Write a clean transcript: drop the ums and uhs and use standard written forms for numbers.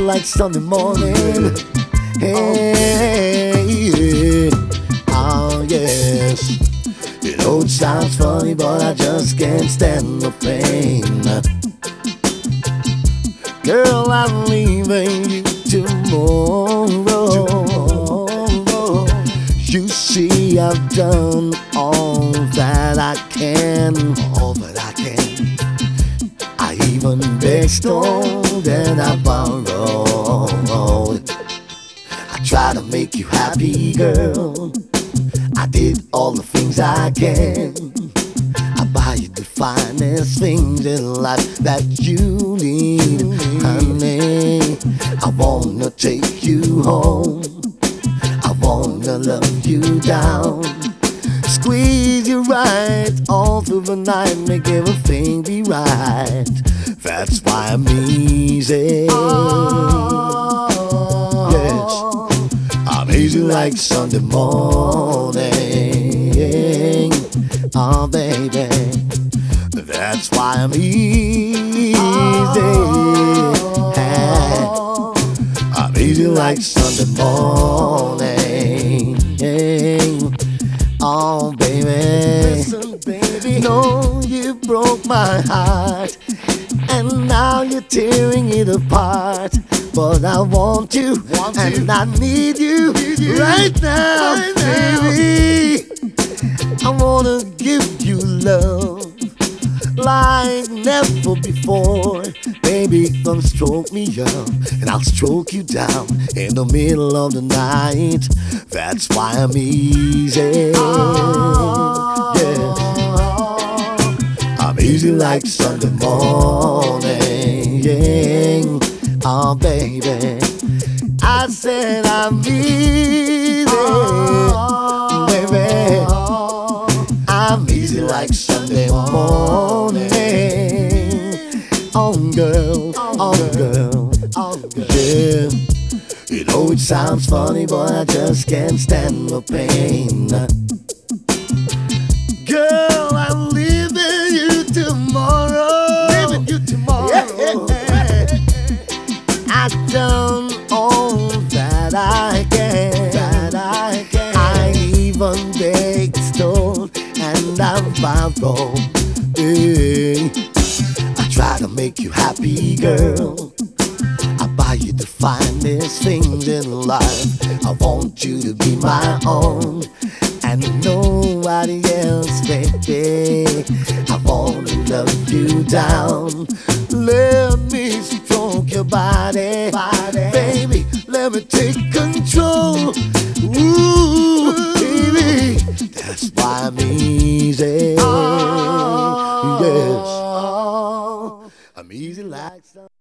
like Sunday morning. Hey, oh yes. You know it sounds funny, but I just can't stand the pain. Girl, I'm leaving you tomorrow. You see, I've done all that I can. All that I can. I even begged, stole, and I borrowed. I try to make you happy, girl. I did all the things I can. I buy you the finest things in life that you need, honey. I wanna take you home. I wanna love you down. Squeeze you right all through the night, make everything be right. That's why I'm easy. Yes, I'm easy like Sunday morning. Oh baby, that's why I'm easy. I'm easy like Sunday morning. Oh baby, listen baby, no, you broke my heart, and now you're tearing it apart. But I want you, and I need you right now, baby. I wanna give you love like never before. Baby, come stroke me up, and I'll stroke you down in the middle of the night. That's why I'm easy. Yeah, I'm easy like Sunday morning. Oh baby, I said I'm easy, baby. I'm easy like Sunday morning. Oh girl, oh girl, oh girl. Yeah, you know it sounds funny, but I just can't stand the pain. Girl, I'm leaving you tomorrow. Leaving you tomorrow. Yeah. I've done all that I can. I even begged, stole, and I'm borrowed. I try to make you happy, girl. I buy you the finest things in life. I want you to be my own, and nobody else, baby. I wanna love you down. Let me stroke your body, baby. Let me take control. Ooh, baby, that's why I'm easy. Yes, I'm easy like some.